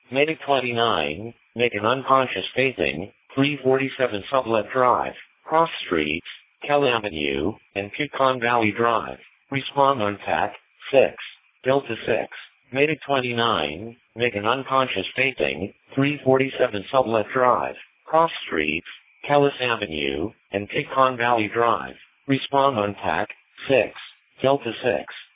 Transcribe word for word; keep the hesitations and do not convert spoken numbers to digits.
Medic twenty-nine, make an unconscious facing, three forty-seven Sublet Drive, Cross Streets, Kell Avenue, and Pecan Valley Drive. Respond on T A C, six, Delta six. Medic twenty-nine, make an unconscious facing, three forty-seven Sublet Drive, Cross Streets, Kellis Avenue, and Pecan Valley Drive. Respond on T A C, six, Delta six.